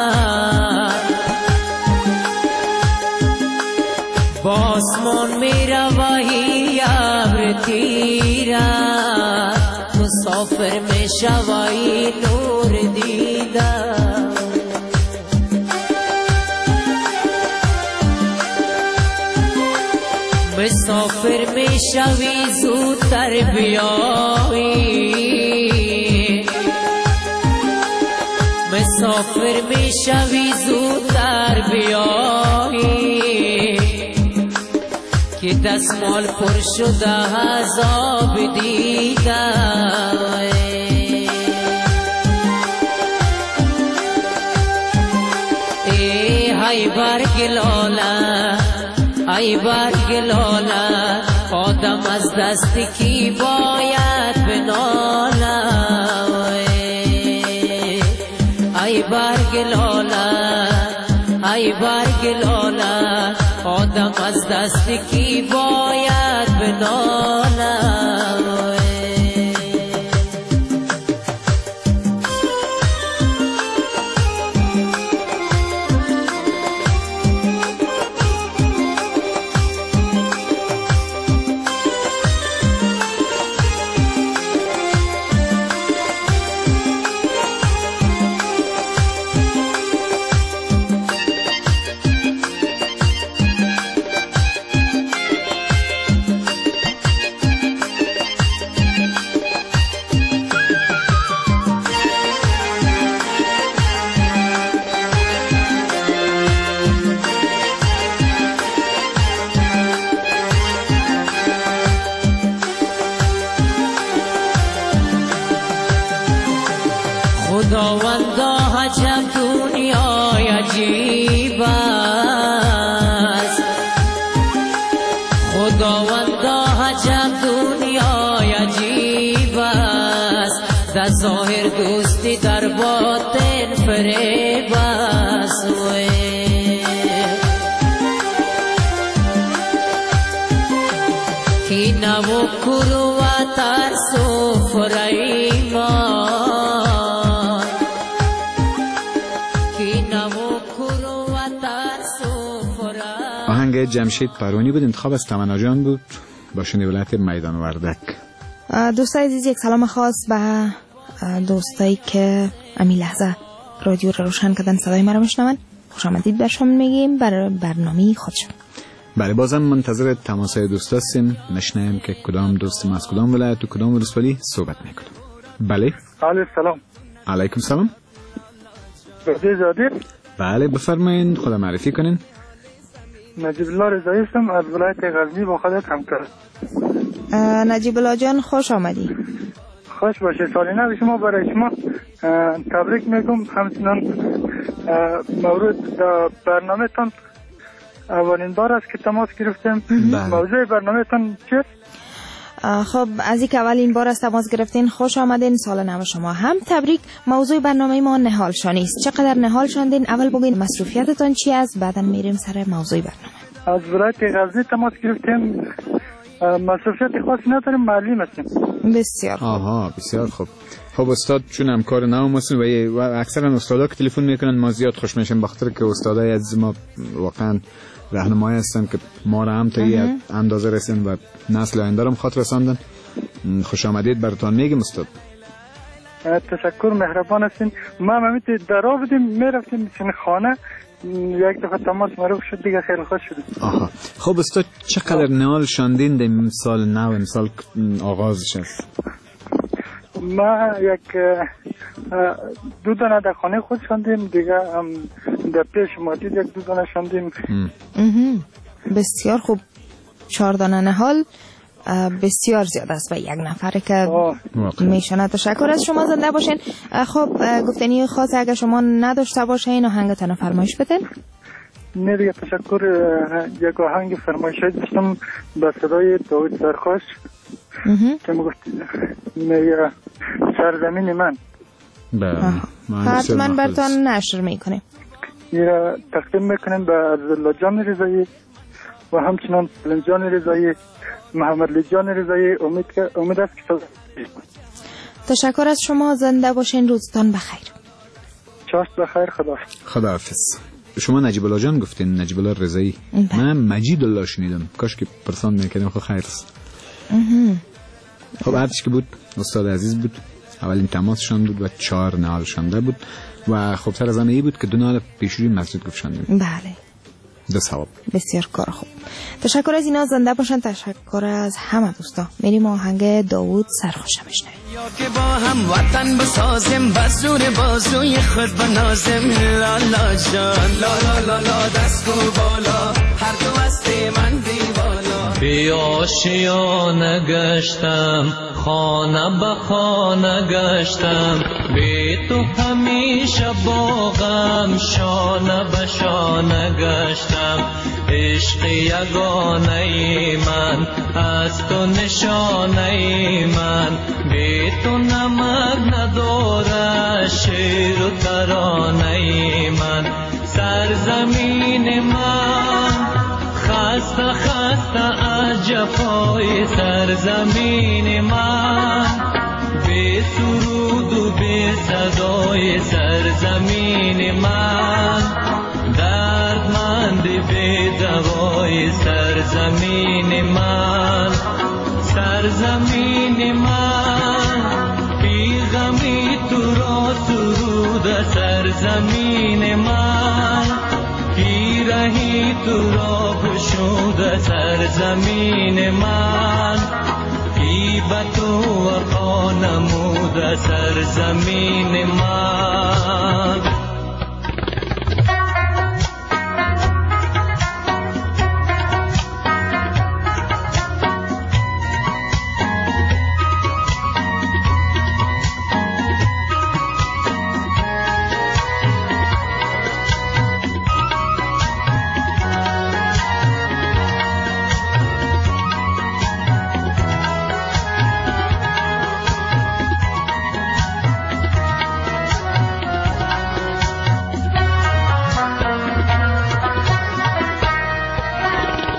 با آسمان میروی ابر تیرا، مسافر میشوی نور دیدم، مسافر میشوی زودتر بیایی، مسافر میشوی زودتر بیایی، که دستمال پر شده عذاب دیدم، ای برگ لاله، ای برگ لاله، آدم از دست کی باید بناله، ای برگ لاله، ای برگ لاله، آدم از دست کی باید بناله، خداوندا عجب دنیای عجیب است خداوندا عجب دنیای عجیب است در ظاهر دوستی در باطن فریب است کی نو کرو و ترسو فریمان کی نو کرو و ترسو فریمان. آهنگ جمشید پروانی بود، انتخاب از تمنا جان بود با شنیدن ولایت میدان وردک. دوستای عزیز یک سلام خاص به دوستایی که امی لحظه رادیو رو روشن کردن صدای ما رو میشنون. خوش آمدید برشون میگیم برای برنامه خودشون. بله بازم منتظر تماسای دوست هستیم، نشنیم که کدام دوستیم از کدام ولایت و کدام ولسوالی صحبت میکنیم. بله سلام. علیکم سلام. زاده. بله بفرمایید، خدا معرفی کنین. نجیب الله رضایی هستم از ولایت غزنی، با خودت همکار. نجیب الله جان خوش آمدی. خوش باشه. سال نو شما برای شما تبریک میگم. همچنان مورد برنامه تان اولین بار است که تماس گرفتیم. موضوع برنامه تان چیست؟ خب از این که اولین بار است تماس گرفتین خوش آمدین. سال نو شما هم تبریک. موضوع برنامه ما نهال شانی است. چقدر نهال شاندین؟ اول بگین مصروفیتتان چی است، بعدا میریم سر موضوع برنامه. از ولایت غزنی تماس گرفتیم. مصروفیت خاصی نداریم، معلم هستیم. بسیار خوب. بسیار خوب. خب استاد چون همکار نو هستن و اکثرا استادا که تلفن میکنن ما زیاد خوش میشیم، بخاطر که استادای از ما واقعا راهنمای هستن که ما را هم تا یه اندازه رسین و نسل آینده رو خاطر رساندن. خوش آمدید براتون میگم استاد. تشکر، مهربان هستین. ما همیت درا بودیم میرفتیم خانه، یک دفعه تماس معروف شد دیگه خیلی خوش شد. خب استاد چقدر نهال شاندین در سال نو، امسال آغازش است؟ ما یک دو دانه در خانه خود شاندیم، دیگه در پیش مادید یک دو دانه شاندیم. بسیار خوب. 4 دانه نهال بسیار زیاد است و یک نفره که میشنه. تشکر از شما، زنده باشین. خب گفتنی خاص اگر شما نداشته باشین آهنگتان فرمایش بدین. نه دیگه تشکر. یک آهنگ فرمایش داشتم به صدای داود سرخوش که میگفت میگه سرزمین من. حتما براتون نشر میکنیم. یه تقدیم میکنیم به عبدالله جان رضایی و همچنان سلیم جان رضایی، محمد لی جان رضایی. امید است که تشکر از شما، زنده باشین. روزتان بخیر. چاشت بخیر. خداحافظ. شما نجیب الله جان گفتین، نجیب الله رضایی. من مجید الله شنیدم، کاش که پرسان میکردم. خب خیر است. خب هرچی که بود استاد عزیز بود، اولین تماسشان بود و 4 نهال شانده بود و خب سر از همه ای بود که 2 نهال پیشوری مسجد گفتشانده بود. بله. ده ثواب. بسیار کار خوب. تشکر از اینا، زنده باشن. تشکر از همه دوستا. میریم آهنگ داوود سرخوش بشنویم. یا که با هم وطن بسازیم، بزور بازوی خود بنازیم. لا لا جان لا لا لا لا دست کو بالا، هر دو هست من دیوالا. بی آشیانه گشتم، خانه به خانه گشتم، بی تو همیشه باغم، شانه به شانه گشتم. عشق یگانه من از تو نشانه من، بی تو نمک نداره شعر و ترانه من. سرزمین من خسته خسته از جفای سرزمین من، بی سرود و بی صدای سرزمین من، دردمند بی دوای سرزمین من. سرزمین من بی غمی تو را سرود سرزمین من، بی رهی تو را گشود سرزمین من، بی بتو وفا نمود سرزمین من.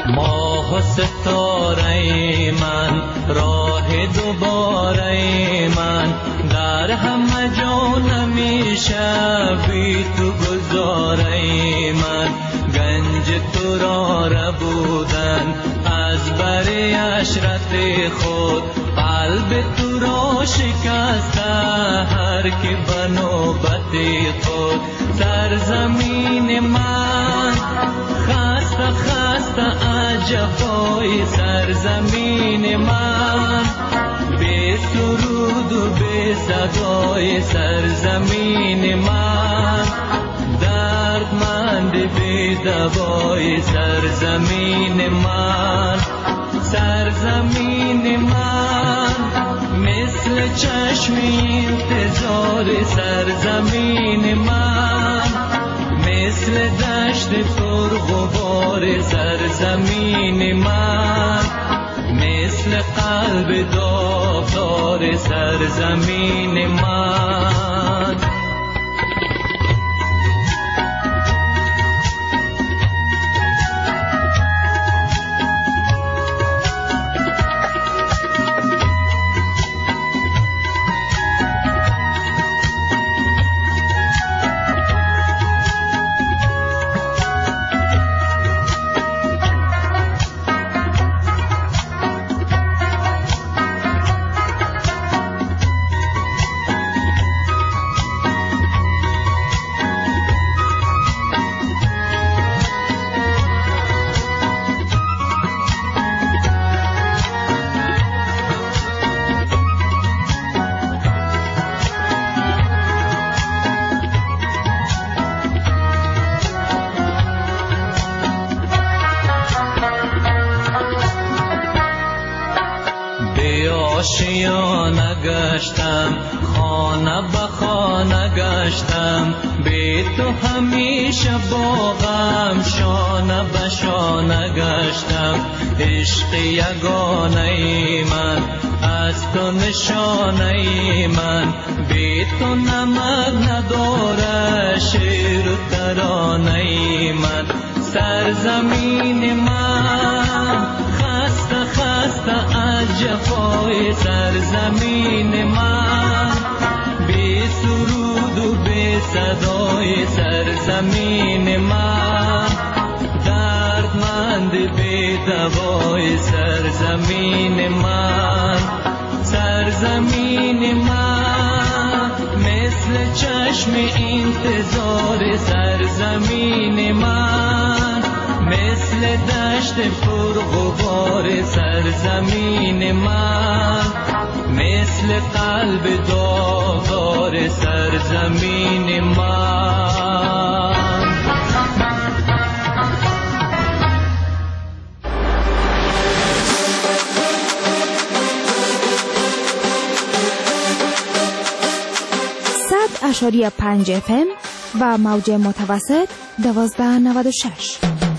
ماه و ستاره من، راه دوباره من، در همه جا نمیشه بی تو گذاره من. گنج تو را ربودن از بر عشرت خود، قلب تو را شکسته هر که به نوبت خود. سرزمین من خسته خسته عجبای سرزمین من، بی سرود و بی صدای سرزمین من، دردمند بی دوای سرزمین من. سرزمین من مثل چشم انتظار سرزمین من، مثل دشت پرغبار سرزمین من، مثل قلب داغدار سرزمین من. آشیانه گشتم، خانه به خانه گشتم، بی تو همیشه با غم شانه به شانه گشتم. عشق یگانه من از تو نشانه من، بی تو نمک نداره شعر و ترانه من. سرزمین من خسته خسته از جفای سرزمین من، بی سرود و بی صدای سرزمین من، دردمند بی دوای سرزمین من. سرزمین من مثل چشم انتظار سرزمین من، مثل دشت پرغبار سرزمین من، مثل قلب داغدار سرزمین من. اشاری 5 FM و موج متوسط 1296.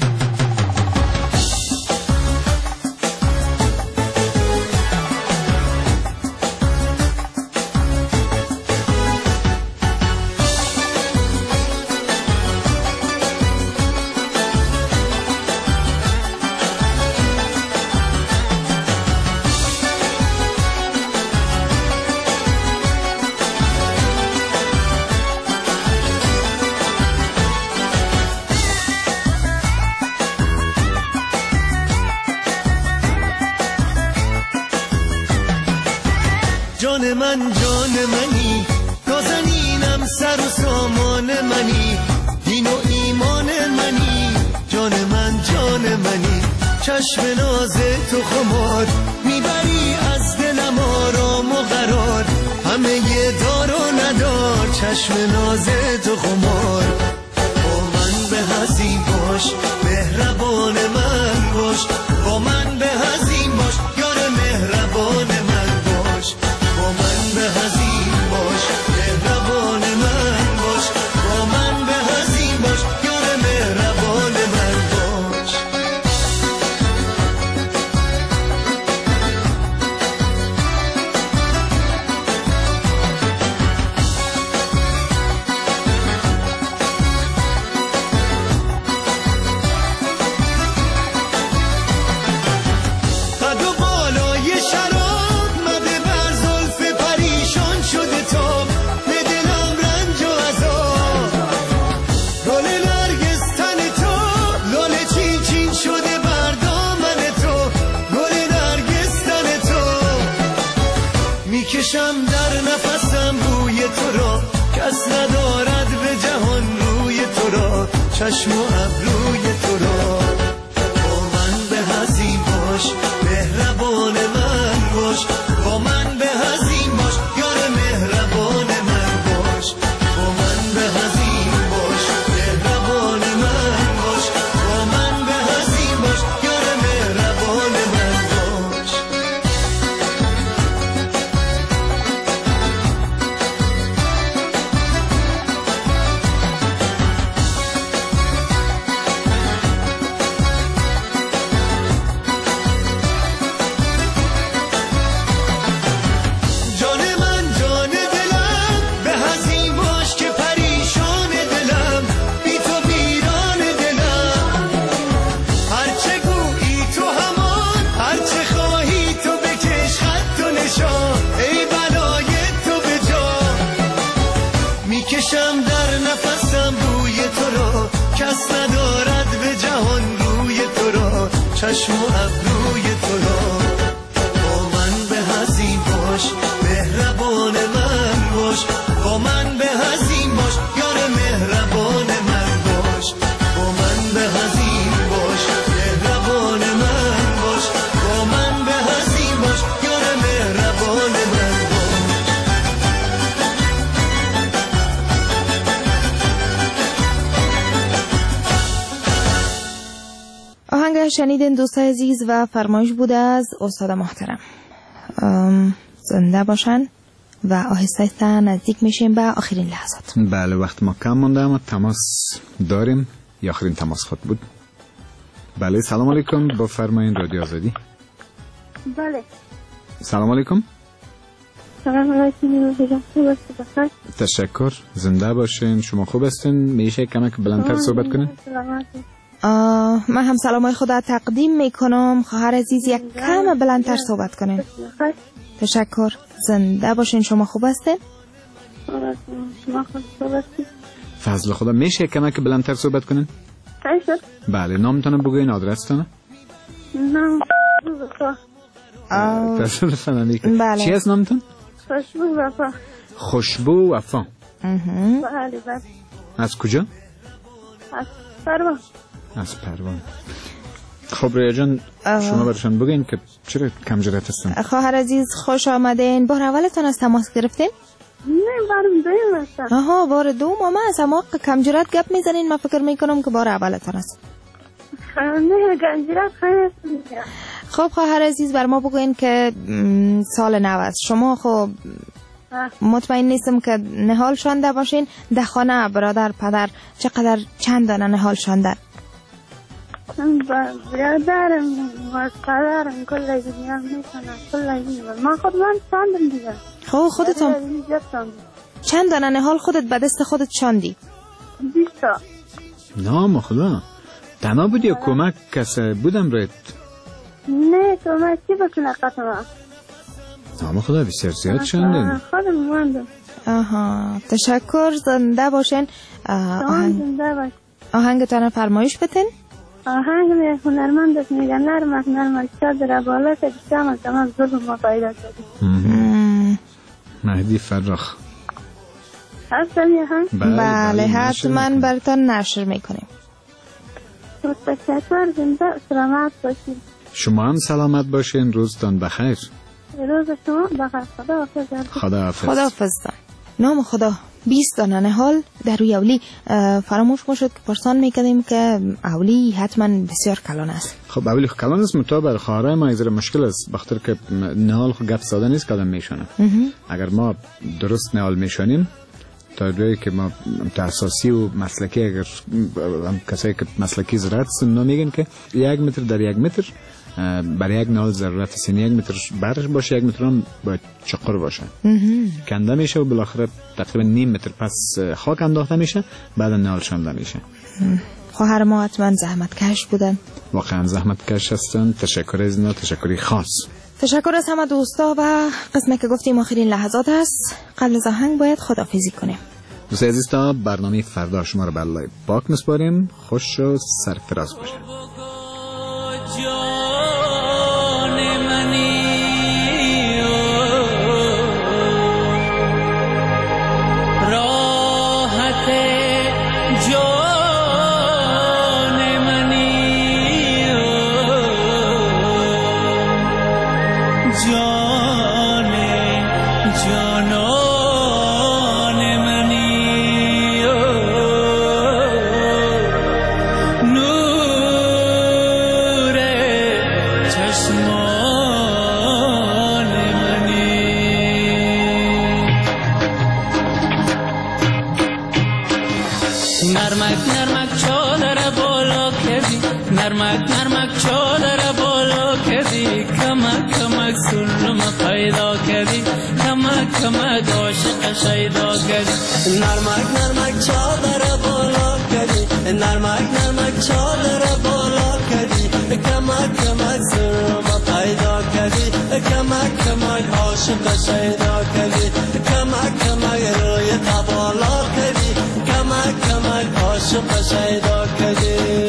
جان من جان منی، نازنینم سر و سامان منی، دین و ایمان منی. جان من جان منی، چشم ناز تو خمار، میبری از دلم آرام و قرار. همه یه دار و ندار، چشم ناز تو خمار. با من به هزین باش، مهربان من باش، با من به هزین باش، یار مهربان من باش. با من به هزین باش، مهربان من باش، با من به هزین باش، یار مهربان من باش. چشم و ابروی تو را. با من به هزین باش مهربان من باش، با من به هزین باش یار مهربان من باش، با من به هزین باش مهربان من باش، با من به هزین باش یار مهربان من باش. میکشم در نفسم بوی تو را، کس ندارد به جهان روی تو را، چشم و ابروی تو را. با من به هزین باش مهربان من باش، با من به هزین باش یار مهربان من باش، با من به هزین باش مهربان من باش، با من به هزین باش یار مهربان من باش. آهنگ شنیدین دوستای عزیز و فرمایش بوده از استاد محترم. زنده باشن و آهسته آهسته نزدیک میشیم به آخرین لحظات. بله وقت ما کم مونده اما تماس داریم. یا آخرین تماس خود بود. بله سلام علیکم، با فرمایین رادیو آزادی. بله سلام علیکم. سلام علیکم. تشکر، زنده باشین. شما خوب هستین؟ میشه کمک بلندتر صحبت کنین؟ من هم سلامای خدا تقدیم میکنم. خواهر عزیز یک کم بلندتر صحبت کنین. تشکر، زنده باشین. شما خوب هستین؟ فضل خدا میشه کمک بلندتر صحبت کنین؟ بله نامتون بگوین، آدرستون؟ نام بله. چی هست نامتون؟ خوشبو وفا. خوشبو وفا. بله بله. از کجا؟ از پروان. از پروان. خب ریا جان شما برشان بگین که چرا کم جرأت هستن؟ خواهر عزیز خوش آمدین. بار اولتون از تماس گرفتین؟ نه بارم دویم هستم. آها بار دوم. اما از اما کم جرأت گپ میزنین. من فکر میکنم که بار اولتون است. نه کم جرأت خیلی. خب خواهر عزیز بر ما بگوین که سال نو است. شما خب مطمئن نیستم که نهال شانده باشین. در خانه برادر پدر چقدر چند دانه نهال شاندن؟ برادرم و پدرم کل دنیا میکنن کل دنیا. من خود من شاندم دیگه. خب خودتون چند دانه نهال خودت به دست خودت شاندی؟ 20 تا. نام خدا. تنها بودی یا کمک کسی بودم رایت؟ نه کمک چی بکنه قطعا. نام خدا بسیار زیاد شاندن. خودم ماندم. آها تشکر، زنده باشین. آهنگتان فرمایش بتین. آهنگ هنرمند است میگن نرم شاد در بالا که دستم تمام ظلم ما پیدا شد. مهدی فرخ. هستم یه هم؟ بله حتما براتون نشر میکنیم. تشکر، زنده سلامت باشین. شما هم سلامت باشین. روزتان بخیر. روز شما بخیر. خداحافظ. خداحافظ. نام خدا. 20 دانه نهال در روی اولی. فراموش میشد که پرسان میکردیم که اولی حتما بسیار کلان است. خب اولی کلان است، مطابق خواهرای ما ایزر مشکل است، بخاطر که نهال خود گپ ساده نیست که آدم میشونه. اگر ما درست نهال میشونیم تا جایی که ما تاسیسی و مسلکی، اگر هم کسایی که مسلکی زراعت هستن میگن که 1 متر در 1 متر برای یک نهال ضرورت است. 1 متر برش باشه، 1 متر هم باید چقر باشه. کنده میشه و بالاخره تقریبا نیم متر پس خاک انداخته میشه، بعد نهال شانده میشه. خواهر ما حتما زحمت کش بودن. واقعا زحمت کش هستن. تشکر از اینا، تشکری خاص. تشکر از همه دوستا و قسمت که گفتیم آخرین لحظات هست. قبل از آهنگ باید خداحافظی کنیم. دوستان عزیز تا برنامه فردا شما رو به الله پاک میسپاریم. خوش و سرفراز باشید. راحت جان عاشق شیدا کردی نرمک نرمک چادر بالا کردی نرمک نرمک چادر بالا کردی کمک کمک سرما پیدا کردی کمک کمک عاشق شیدا کردی کمک کمک روی تبالا کردی کمک کمک عاشق شیدا کردی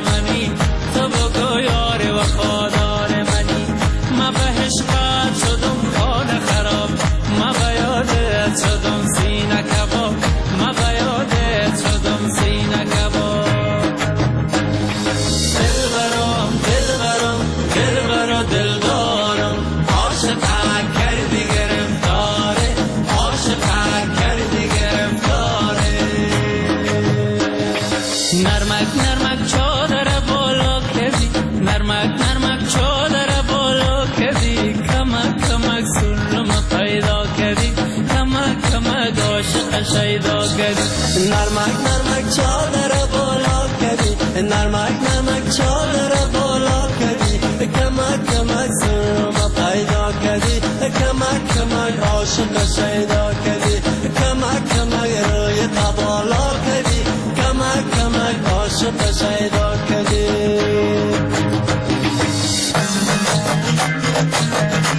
شدم